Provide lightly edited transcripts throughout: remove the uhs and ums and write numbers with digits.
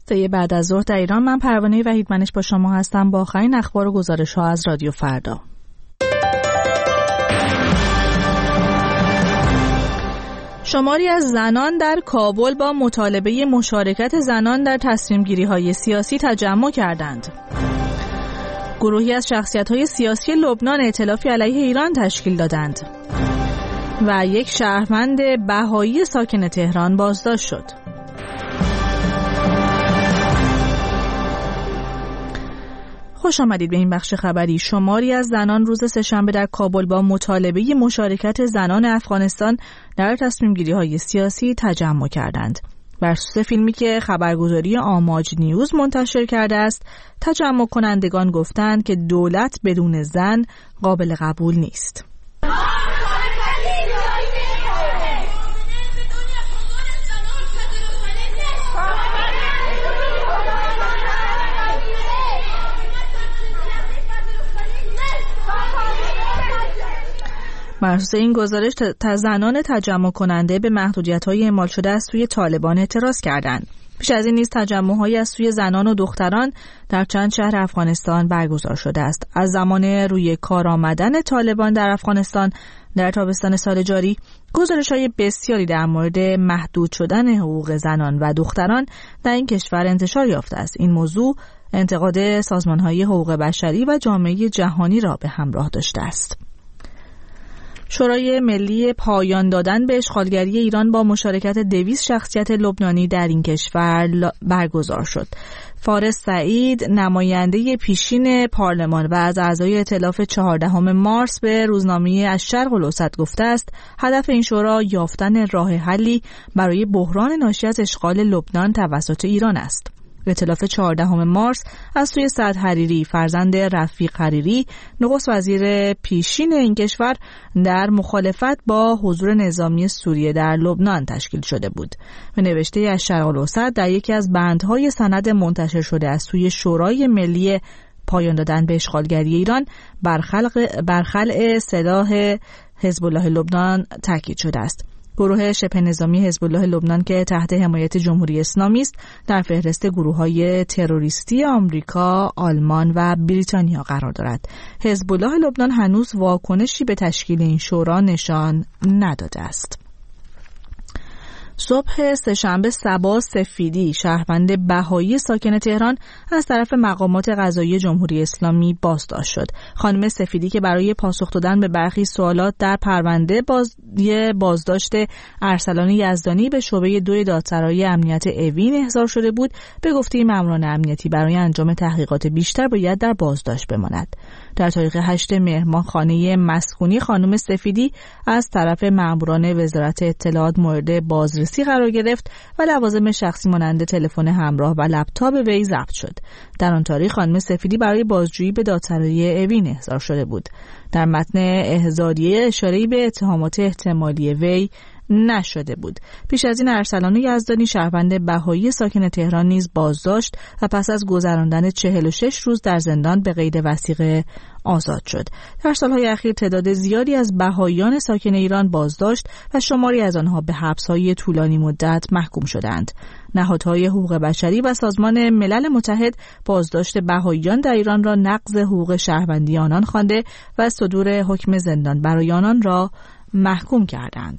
تا بعد از ظهر در ایران. من پروانه وحیدمنش با شما هستم با آخرین اخبار و گزارش‌ها از رادیو فردا. شماری از زنان در کابل با مطالبه مشارکت زنان در تصمیم‌گیری‌های سیاسی تجمع کردند. گروهی از شخصیت‌های سیاسی لبنان ائتلافی علیه ایران تشکیل دادند و یک شهروند بهایی ساکن تهران بازداشت شد. خوش آمدید به این بخش خبری. شماری از زنان روز سه‌شنبه در کابل با مطالبه مشارکت زنان افغانستان در تصمیم‌گیری‌های سیاسی تجمع کردند. بر اساس فیلمی که خبرگزاری آماج نیوز منتشر کرده است، تجمع کنندگان گفتند که دولت بدون زن قابل قبول نیست. بر اساس این گزارش زنان تجمع کننده به محدودیت‌های اعمال شده از سوی طالبان اعتراض کردند. پیش از این نیز تجمع‌هایی از سوی زنان و دختران در چند شهر افغانستان برگزار شده است. از زمان روی کار آمدن طالبان در افغانستان در تابستان سال جاری، گزارش‌های بسیاری در مورد محدود شدن حقوق زنان و دختران در این کشور انتشار یافته است. این موضوع انتقاد سازمان‌های حقوق بشری و جامعه جهانی را به همراه داشته است. شورای ملی پایان دادن به اشغالگری ایران با مشارکت 200 شخصیت لبنانی در این کشور برگزار شد. فارس سعید، نماینده پیشین پارلمان و از اعضای ائتلاف 14 مارس به روزنامه الشرق الاوسط گفته است هدف این شورا یافتن راه حلی برای بحران ناشی از اشغال لبنان توسط ایران است. ائتلاف 14 مارس از سوی سعد حریری، فرزند رفیق حریری، نخست وزیر پیشین این کشور، در مخالفت با حضور نظامی سوریه در لبنان تشکیل شده بود. به نوشته الشرق الاوسط در یکی از بندهای سند منتشر شده از سوی شورای ملی پایان دادن به اشغالگری ایران بر خلع سلاح حزب الله لبنان تاکید شده است. گروه شبه نظامی حزب الله لبنان که تحت حمایت جمهوری اسلامی است در فهرست گروه‌های تروریستی آمریکا، آلمان و بریتانیا قرار دارد. حزب الله لبنان هنوز واکنشی به تشکیل این شورا نشان نداده است. صبح سه‌شنبه صبا سفیدی، شهروند بهایی ساکن تهران، از طرف مقامات قضایی جمهوری اسلامی بازداشت شد. خانم سفیدی که برای پاسخ دادن به برخی سوالات در پرونده بازداشت ارسلان یزدانی به شعبه 2 دادسرای امنیت اوین احضار شده بود، به گفته ماموران امنیتی برای انجام تحقیقات بیشتر باید در بازداشت بماند. در تاریخ 8 مهر ماه خانه مسکونی خانم سفیدی از طرف ماموران وزارت اطلاعات مورد بازرسی قرار گرفت و لوازم شخصی مانند تلفن همراه و لپتاپ وی ضبط شد. در آن تاریخ خانم سفیدی برای بازجویی به دادسرای اوین احضار شده بود. در متن احضاریه اشاره‌ای به اتهامات احتمالی وی نشده بود. پیش از این ارسلان یزدانی، شهروند بهایی ساکن تهران، نیز بازداشت و پس از گذراندن 46 روز در زندان به قید وثیقه آزاد شد. در سالهای اخیر تعداد زیادی از بهاییان ساکن ایران بازداشت و شماری از آنها به حبس‌های طولانی مدت محکوم شدند. نهادهای حقوق بشری و سازمان ملل متحد بازداشت بهاییان در ایران را نقض حقوق شهروندی آنان خوانده و صدور حکم زندان برای آنان را محکوم کردند.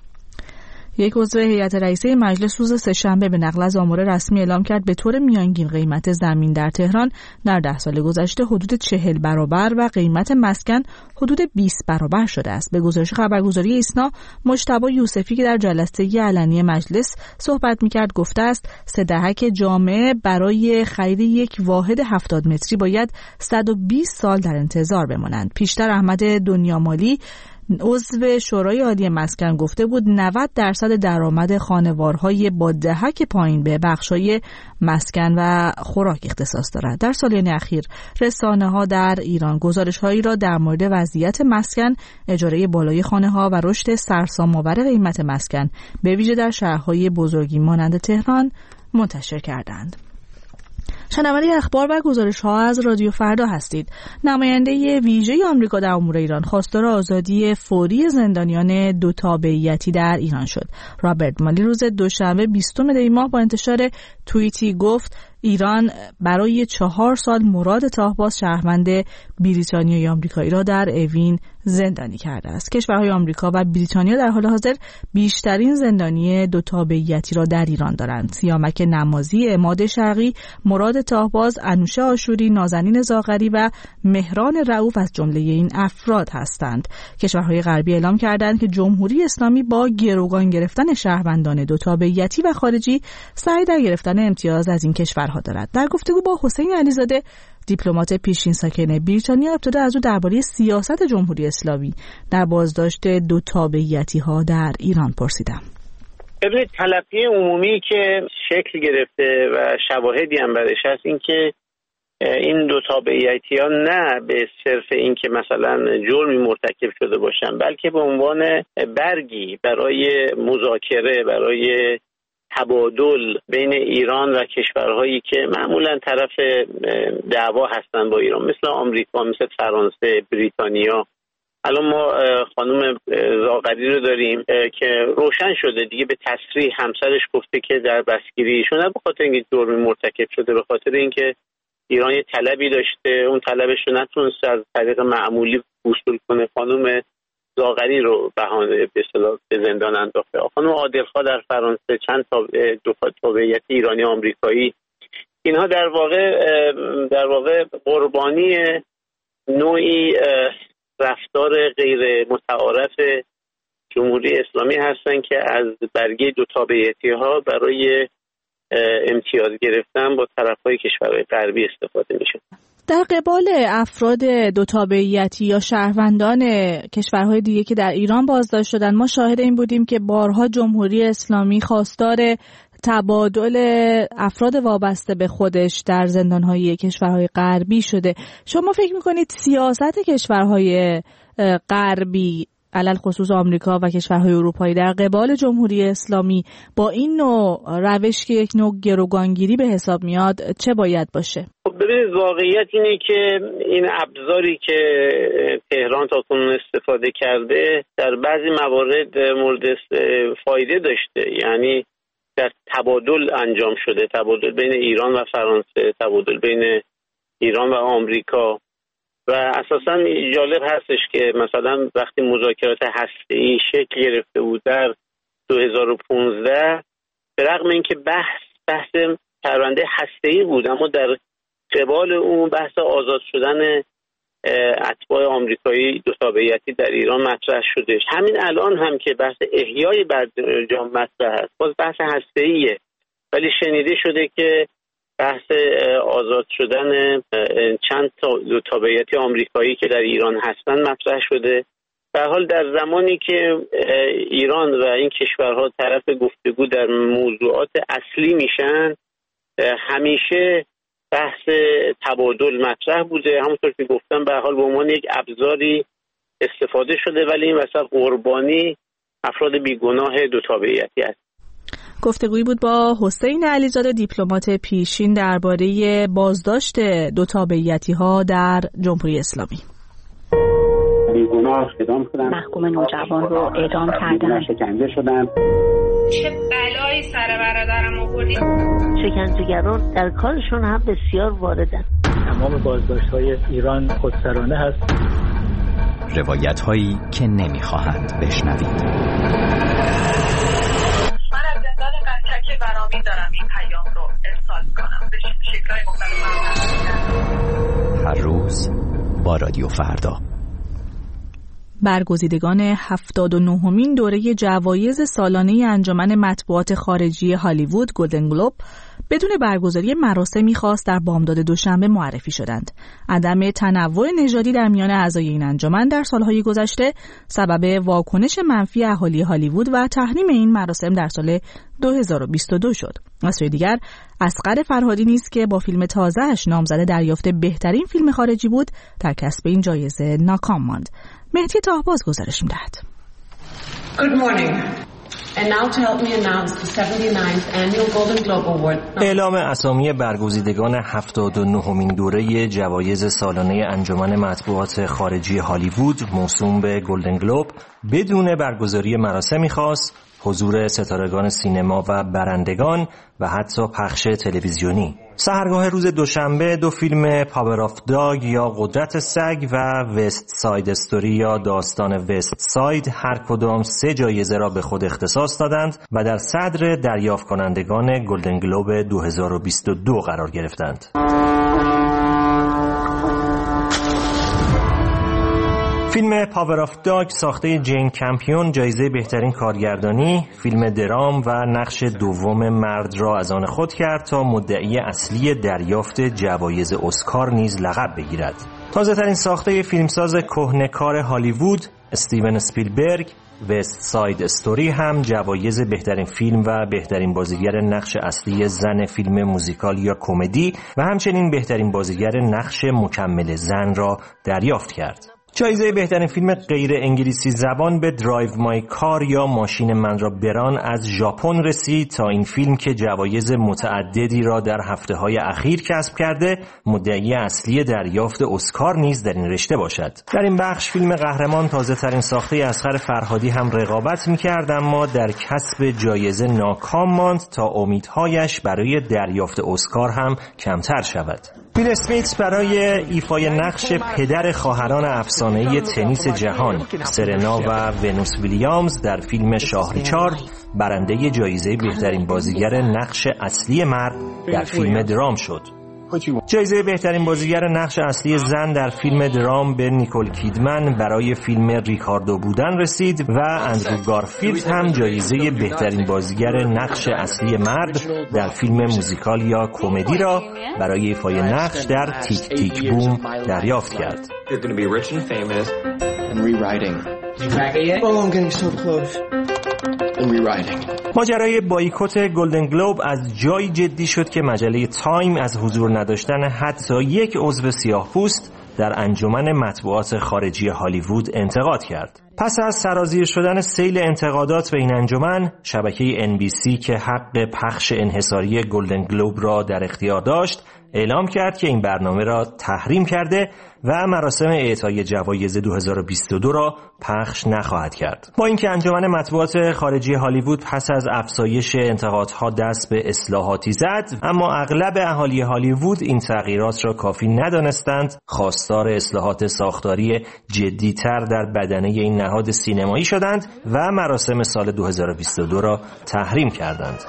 یک عضو هیئت رئیسه مجلس روز سه‌شنبه به نقل از آمار رسمی اعلام کرد به طور میانگین قیمت زمین در تهران در 10 سال گذشته حدود 40 برابر و قیمت مسکن حدود 20 برابر شده است. به گزارش خبرگزاری ایسنا، مجتبی یوسفی که در جلسه علنی مجلس صحبت می‌کرد گفته است 3 دهک جامعه برای خرید یک واحد 70 متری باید 120 سال در انتظار بمانند. پیشتر احمد دنیامالی عضو شورای عالی مسکن گفته بود 90% درآمد خانوارهای با دهک پایین به بخش‌های مسکن و خوراک اختصاص دارد. در سال‌های اخیر رسانه‌ها در ایران گزارش‌هایی را در مورد وضعیت مسکن، اجاره بالای خانه‌ها و رشد سرسام‌آور قیمت مسکن به ویژه در شهرهای بزرگی مانند تهران منتشر کردند. شنونده اخبار و گزارش‌ها از رادیو فردا هستید. نماینده ویژه آمریکا در امور ایران خواستار آزادی فوری زندانیان دو تابعیتی در ایران شد. رابرت مالی روز دوشنبه 20 دی ماه با انتشار توییتی گفت ایران برای 4 سال مراد طاهباز شهروند بریتانیایی آمریکایی را در اوین زندانی کرده است. کشورهای آمریکا و بریتانیا در حال حاضر بیشترین زندانی دو تابعیتی را در ایران دارند. سیامک نمازی، عماد شرقی، مراد طاهباز، انوشه آشوری، نازنین زاغری و مهران رؤوف از جمله این افراد هستند. کشورهای غربی اعلام کردند که جمهوری اسلامی با گروگان گرفتن شهروندان دو تابعیتی و خارجی سعی در گرفتن امتیاز از این کشورها دارد. در گفتگو با حسین علیزاده، دیپلمات پیشین ساکن بریتانیا، ابتدا از او درباره سیاست جمهوری اسلامی در بازداشت دو تابعیتی ها در ایران پرسیدم. ببینید، تلقی عمومی که شکل گرفته و شواهدی هم برش هست این که این دو تابعیتی ها نه به صرف این که مثلا جرمی مرتکب شده باشن، بلکه به عنوان برگی برای مذاکره، برای تبادل بین ایران و کشورهایی که معمولا طرف دعوا هستن با ایران، مثل آمریکا، مثل فرانسه، بریتانیا. الان ما خانم زاغری رو داریم که روشن شده دیگه، به تصریح همسرش گفته که در بسکیری ایشون نه به خاطر اینکه جرمی مرتکب شده، به خاطر اینکه ایران یه طلبی داشته، اون طلبش رو نتونست از طریق معمولی وصول کنه. خانم زاغری رو بهانه به اصطلاح به زندان انداخته. خانم عادلخواه در فرانسه، چند دو تابعیت ایرانی آمریکایی، اینها در واقع قربانی نوعی رفتار غیر متعارف جمهوری اسلامی هستن که از برگه دو تابعیتی ها برای امتیاز گرفتن با طرفهای کشورهای غربی استفاده میشه. در قبال افراد دو تابعیتی یا شهروندان کشورهای دیگه که در ایران بازداشت شدن، ما شاهد این بودیم که بارها جمهوری اسلامی خواستار تبادل افراد وابسته به خودش در زندانهای کشورهای غربی شده. شما فکر میکنید سیاست کشورهای غربی، علل خصوص آمریکا و کشورهای اروپایی، در قبال جمهوری اسلامی با این نوع روش که یک نوع گروگانگیری به حساب میاد چه باید باشه؟ ببینید، واقعیت اینه که این ابزاری که تهران تاکنون استفاده کرده در بعضی موارد مورد فایده داشته. یعنی در تبادل انجام شده، تبادل بین ایران و فرانسه، تبادل بین ایران و آمریکا. و اساساً جالب هستش که مثلا وقتی مذاکرات هسته‌ای شکل گرفته بود در 2015، به رغم اینکه بحث پرونده هسته‌ای بود، اما در قبال اون بحث آزاد شدن اتباع آمریکایی دو تابعیتی در ایران مطرح شده. همین الان هم که بحث احیای برجام مطرح است، باز بحث هسته‌ایه، ولی شنیده شده که بحث آزاد شدن چند دو تابعیتی آمریکایی که در ایران هستن مطرح شده. به هر حال در زمانی که ایران و این کشورها طرف گفتگو در موضوعات اصلی میشن، همیشه بحث تبادل مطرح بوده. همونطور که گفتم به هر حال به عنوان یک ابزاری استفاده شده، ولی این وسط قربانی افراد بیگناه دو تابعیتی است. گفتگویی بود با حسین علیزاده، دیپلمات پیشین، درباره بازداشت دو تابعیتی ها در جمهوری اسلامی. بیگناه اعدام شدن، محکوم نوجوان رو اعدام کردن، شکنجه شدن. چه بلایی سر برادرم آوردی؟ شکنجهگران در کارشون هم بسیار واردن. تمام بازداشت‌های ایران خودسرانه هست. روایت‌هایی که نمی‌خواهند بشنوید. من از زندان قنچکی برامی دارم این پیام رو ارسال کنم به شکل‌های مختلف. هر روز با رادیو فردا. برگزیدگان 79مین دوره جوایز سالانه انجمن مطبوعات خارجی هالیوود گلدن گلوب بدون برگزاری مراسمی خاص در بامداد دوشنبه معرفی شدند. عدم تنوع نژادی در میان اعضای این انجمن در سالهای گذشته سبب واکنش منفی اهالی هالیوود و تحریم این مراسم در سال 2022 شد. از سوی دیگر اصغر فرهادی نیز که با فیلم تازه‌اش نامزد دریافت بهترین فیلم خارجی بود در کسب این جایزه ناکام ماند. مهدی طاهباز گزارش می‌دهد. Good morning. اعلام اسامی برگزیدگان 79مین دوره جوایز سالانه انجمن مطبوعات خارجی هالیوود موسوم به گلدن گلوب بدون برگزاری مراسمی خاص، حضور ستارگان سینما و برندگان و حتی پخش تلویزیونی. سحرگاه روز دوشنبه دو فیلم پاور آف داگ یا قدرت سگ و وست ساید استوری یا داستان وست ساید هر کدام 3 جایزه را به خود اختصاص دادند و در صدر دریافت کنندگان گلدن گلوب 2022 قرار گرفتند. فیلم پاور آف داگ ساخته جین کمپیون جایزه بهترین کارگردانی، فیلم درام و نقش دوم مرد را از آن خود کرد تا مدعی اصلی دریافت جوایز اسکار نیز لقب بگیرد. تازه‌ترین ساخته فیلمساز کهنه‌کار هالیوود استیون اسپیلبرگ، وست ساید استوری هم جوایز بهترین فیلم و بهترین بازیگر نقش اصلی زن فیلم موزیکال یا کمدی و همچنین بهترین بازیگر نقش مکمل زن را دریافت کرد. جایزه بهترین فیلم غیر انگلیسی زبان به درایو مای کار یا ماشین من را بران از ژاپن رسید تا این فیلم که جوایز متعددی را در هفته‌های اخیر کسب کرده مدعی اصلی دریافت اسکار نیز در این رشته باشد. در این بخش فیلم قهرمان تازه‌ترین ساخته اصغر فرهادی هم رقابت می‌کرد اما در کسب جایزه ناکام ماند تا امیدهایش برای دریافت اسکار هم کمتر شود. ویل اسمیت برای ایفای نقش پدر خواهران افسانه‌ای تنیس جهان سرنا و ونوس ویلیامز در فیلم شاه ریچارد برنده جایزه بهترین بازیگر نقش اصلی مرد در فیلم درام شد. جایزه بهترین بازیگر نقش اصلی زن در فیلم درام به نیکول کیدمن برای فیلم ریکاردو بودن رسید و اندرو گارفیلد هم جایزه بهترین بازیگر نقش اصلی مرد در فیلم موزیکال یا کمدی را برای ایفای نقش در تیک تیک بوم دریافت کرد. ماجرای بایکوت گلدن گلوب از جایی جدی شد که مجله تایم از حضور نداشتن حتی یک عضو سیاه‌پوست در انجمن مطبوعات خارجی هالیوود انتقاد کرد. پس از سرازیر شدن سیل انتقادات به این انجمن، شبکه NBC که حق پخش انحصاری گلدن گلوب را در اختیار داشت، اعلام کرد که این برنامه را تحریم کرده و مراسم اعطای جوایز 2022 را پخش نخواهد کرد. با اینکه انجمن مطبوعات خارجی هالیوود پس از افزایش انتقادها دست به اصلاحاتی زد، اما اغلب اهالی هالیوود این تغییرات را کافی ندانستند، خواستار اصلاحات ساختاری جدی‌تر در بدنه این نهاد سینمایی شدند و مراسم سال 2022 را تحریم کردند.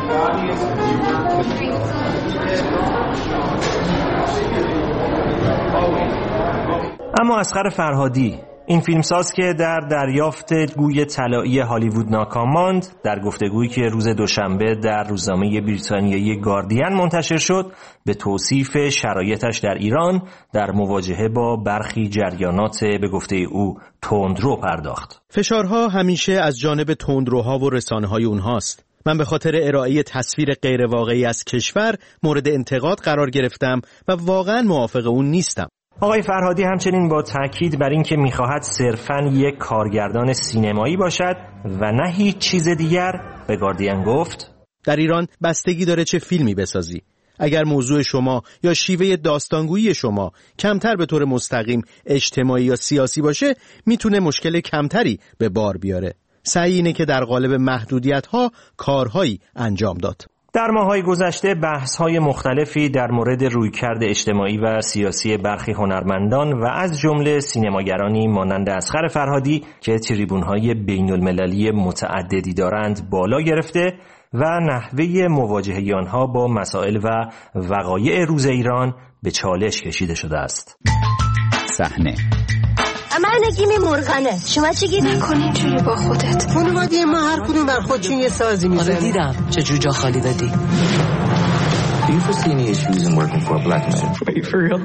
اما اصغر فرهادی، این فیلمساز که در دریافت گوی طلایی هالیوود ناکام ماند، در گفتگویی که روز دوشنبه در روزنامه بریتانیایی گاردین منتشر شد، به توصیف شرایطش در ایران در مواجهه با برخی جریانات به گفته او تندرو پرداخت. فشارها همیشه از جانب تندروها و رسانه‌های اونهاست. من به خاطر ارائه تصویر غیر واقعی از کشور مورد انتقاد قرار گرفتم و واقعا موافق اون نیستم. آقای فرهادی همچنین با تاکید بر این که می‌خواهد صرفاً یک کارگردان سینمایی باشد و نه هیچ چیز دیگر به گاردین گفت: در ایران بستگی داره چه فیلمی بسازی. اگر موضوع شما یا شیوه داستانگویی شما کمتر به طور مستقیم اجتماعی یا سیاسی باشه، میتونه مشکل کمتری به بار بیاره. سعی اینه که در قالب محدودیت‌ها کارهایی انجام داد. در ماه‌های گذشته بحث‌های مختلفی در مورد رویکرد اجتماعی و سیاسی برخی هنرمندان و از جمله سینماگرانی مانند اصغر فرهادی که تریبون‌های بین‌المللی متعددی دارند بالا گرفته و نحوه مواجهه آنها با مسائل و وقایع روز ایران به چالش کشیده شده است. صحنه من نگیم مرغنه. شما چی گیر نکنی اینجوری با خودت؟ خانواده ما هر کدوم بر خودشون یه سازی میزنه. آره دیدم چجور جا خالی دادی. Do you foresee any issues in working for a black man? Wait, for real?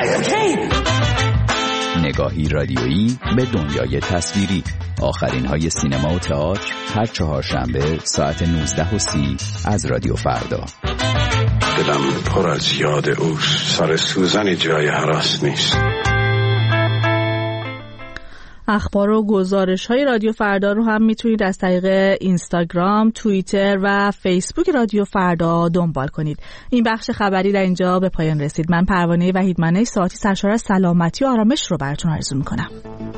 نگاهی رادیویی به دنیای تصویری. آخرین های سینما و تئاتر هر چهارشنبه ساعت 19:30 از رادیو فردا. دلم پر از یاد اوست. سر سوزن جای هراس نیست. اخبار و گزارش‌های رادیو فردا رو هم میتونید از طریق اینستاگرام، توییتر و فیسبوک رادیو فردا دنبال کنید. این بخش خبری در اینجا به پایان رسید. من پروانه وحیدمنه ساعتی سرشار از سلامتی و آرامش رو براتون آرزو میکنم.